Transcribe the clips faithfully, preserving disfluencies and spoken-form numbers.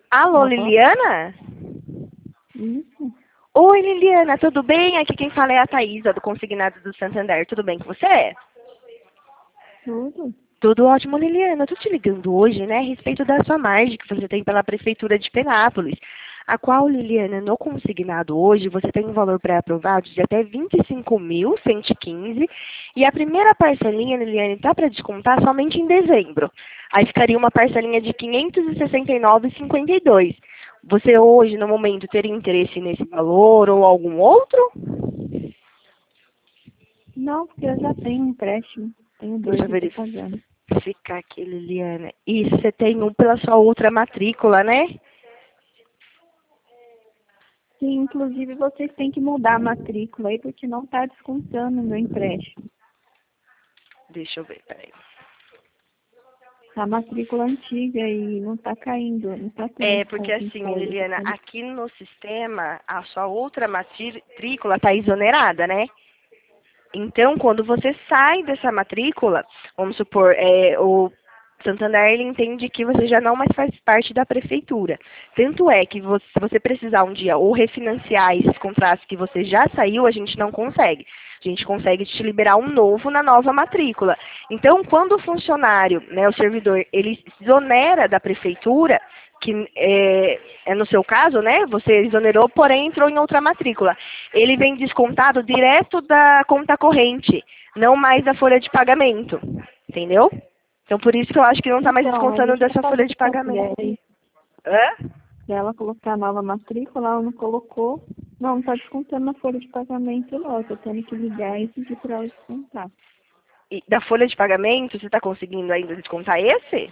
Alô, Alô? Liliana? Isso, Oi, Liliana, tudo bem? Aqui quem fala é a Thaísa, do Consignado do Santander. Tudo bem com você? tudo. Tudo ótimo, Liliana. Eu tô te ligando hoje, né, a respeito da sua margem que você tem pela Prefeitura de Penápolis, a qual, Liliana, no consignado hoje, você tem um valor pré-aprovado de até vinte e cinco mil cento e quinze e a primeira parcelinha, Liliane, está para descontar somente em dezembro. Aí ficaria uma parcelinha de quinhentos e sessenta e nove reais e cinquenta e dois centavos. Você hoje, no momento, teria interesse nesse valor ou algum outro? Não, porque eu já tenho um empréstimo. Tenho Deixa dois eu e estou pagando. verificar aqui, Liliana. E você tem um pela sua outra matrícula, né? Sim, inclusive vocês têm que mudar a matrícula aí, porque não está descontando o meu empréstimo. Deixa eu ver, peraí. A matrícula antiga e não está caindo, não está tendo É, porque desconto em assim, folha. Tá Liliana, tendo- aqui no sistema, a sua outra matrícula está exonerada, né? Então, quando você sai dessa matrícula, vamos supor, é, o Santander ele entende que você já não mais faz parte da prefeitura. Tanto é que você, se você precisar um dia ou refinanciar esses contratos que você já saiu, a gente não consegue. A gente consegue te liberar um novo na nova matrícula. Então, quando o funcionário, né, o servidor, ele se exonera da prefeitura, que é, é no seu caso, né? Você exonerou, porém entrou em outra matrícula. Ele vem descontado direto da conta corrente, não mais da folha de pagamento, entendeu? Então por isso que eu acho que não está mais Então, mas descontando deixa eu dessa folha fazer de com a pagamento. mulher aí. Hã? Pra ela colocar a nova matrícula, ela não colocou. Não, não está descontando na folha de pagamento, não. Eu tô tendo que ligar e pedir para ela descontar. E da folha de pagamento, você está conseguindo ainda descontar esse?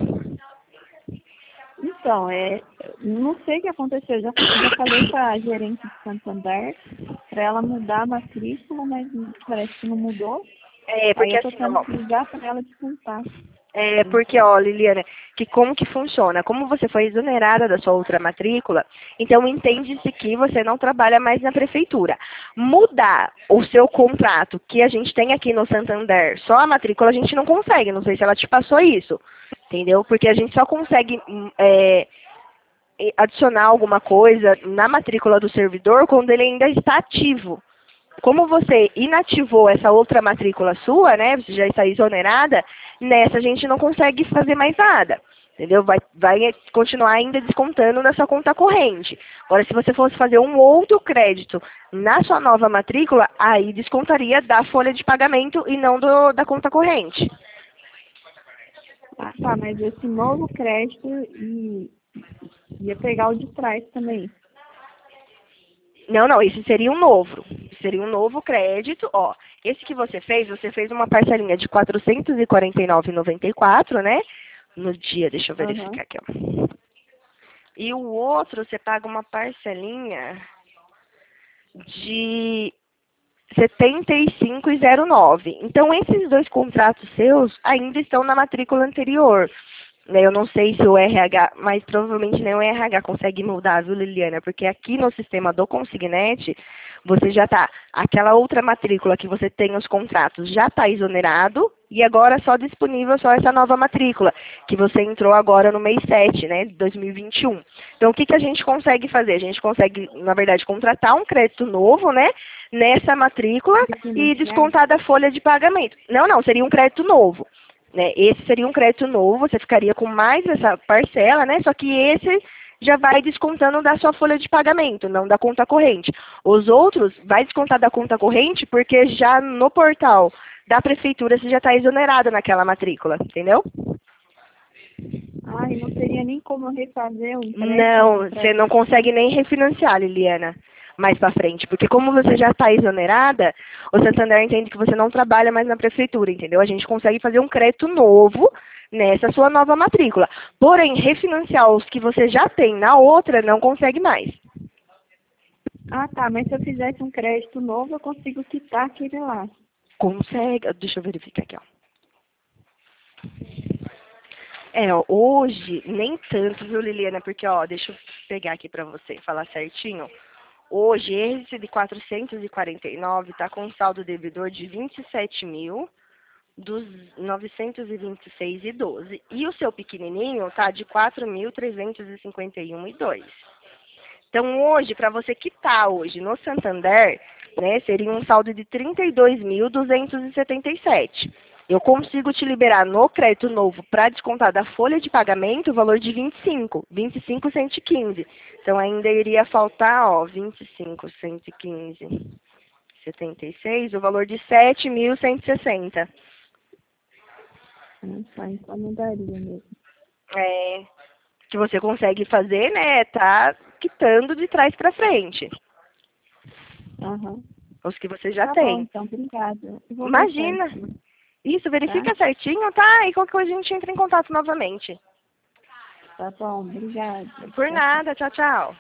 Então, é, não sei o que aconteceu. Eu já, já falei com a gerente de Santander para ela mudar a matrícula, mas parece que não mudou. É, Aí porque eu tô assim, tendo ó, que ligar para ela descontar. É porque, ó, Liliana, que como que funciona? Como você foi exonerada da sua outra matrícula, então entende-se que você não trabalha mais na prefeitura. Mudar o seu contrato que a gente tem aqui no Santander, só a matrícula a gente não consegue. Não sei se ela te passou isso, entendeu? Porque a gente só consegue hum, é, e- adicionar alguma coisa na matrícula do servidor quando ele ainda está ativo. Como você inativou essa outra matrícula sua, né? Você já está exonerada, nessa a gente não consegue fazer mais nada. Entendeu? Vai, vai continuar ainda descontando na sua conta corrente. Agora, se você fosse fazer um outro crédito na sua nova matrícula, aí descontaria da folha de pagamento e não do, da conta corrente. Ah, tá, mas esse novo crédito e ia pegar o de trás também. Não, não, esse seria um novo. Seria um novo crédito, ó. Esse que você fez, você fez uma parcelinha de quatrocentos e quarenta e nove reais e noventa e quatro centavos, né? No dia, deixa eu Aham. verificar aqui, ó. E o outro, você paga uma parcelinha de setenta e cinco reais e zero nove centavos. Então, esses dois contratos seus ainda estão na matrícula anterior. Né, eu não sei se o R H, mas provavelmente nem o R H consegue mudar, viu, Liliana? Porque aqui no sistema do Consignet, você já está, aquela outra matrícula que você tem os contratos já está exonerado e agora só disponível só essa nova matrícula, que você entrou agora no mês sete, né, de dois mil e vinte e um. Então, o que, que a gente consegue fazer? A gente consegue, na verdade, contratar um crédito novo, né, nessa matrícula e Refinanciar? descontar da folha de pagamento. Não, não, seria um crédito novo. Né? Esse seria um crédito novo, você ficaria com mais essa parcela, né? Só que esse já vai descontando da sua folha de pagamento, não da conta corrente. Os outros vai descontar da conta corrente porque já no portal da prefeitura você já está exonerado naquela matrícula, entendeu? Ai, não teria nem como eu refazer o empréstimo Não, para você não consegue nem refinanciar, Liliana, mais para frente, porque como você já está exonerada, o Santander entende que você não trabalha mais na prefeitura, entendeu? A gente consegue fazer um crédito novo nessa sua nova matrícula. Porém, refinanciar os que você já tem na outra, não consegue mais. Ah, tá, mas se eu fizesse um crédito novo, eu consigo quitar aquele lá. Consegue, deixa eu verificar aqui, ó. É, ó, hoje, nem tanto, viu, Liliana? Porque, ó, deixa eu pegar aqui pra você falar certinho. Hoje, esse de quatrocentos e quarenta e nove está com um saldo devedor de vinte e sete mil dos novecentos e vinte e seis e doze. E o seu pequenininho tá de quatro mil trezentos e cinquenta e um e dois. Então, hoje, para você quitar hoje no Santander, né, seria um saldo de trinta e dois mil duzentos e setenta e sete. Eu consigo te liberar no crédito novo para descontar da folha de pagamento o valor de vinte e cinco, vinte e cinco, cento e quinze. Então, ainda iria faltar, ó, vinte e cinco, cento e quinze, setenta e seis, o valor de sete mil cento e sessenta. Ah, tá, então não daria mesmo. É, que você consegue fazer, né, tá quitando de trás para frente. Aham. Os que você já Tá bom, tem. então, obrigada. Eu vou ver Imagina. certinho, Isso, verifica tá? certinho, tá? E qualquer coisa a gente entra em contato novamente. Tá bom, obrigada. Por Tchau, tchau. nada, tchau, tchau.